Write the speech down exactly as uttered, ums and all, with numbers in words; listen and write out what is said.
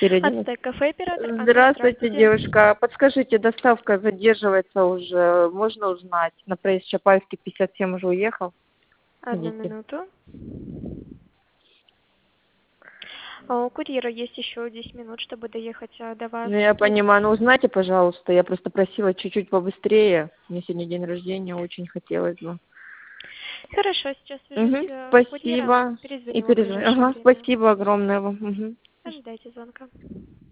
Переодеваться. Ацтек кафе оператор. Анна, Здравствуйте, здравствуйте. девушка. Подскажите, доставка задерживается уже, можно узнать? На проезд Чапаевский, пятьдесят семь уже уехал. Одну Водитель. минуту. А у курьера есть еще десять минут, чтобы доехать а, до вас. Ну, я То есть- понимаю. Ну, узнайте, пожалуйста. Я просто просила чуть-чуть побыстрее. Мне сегодня день рождения, очень хотелось бы. Хорошо, сейчас свяжусь Угу, э, с курьером. спасибо. И Перезвоню вам в перезвоню. ближайшее Ага, время. спасибо огромное вам. Угу. Ожидайте звонка.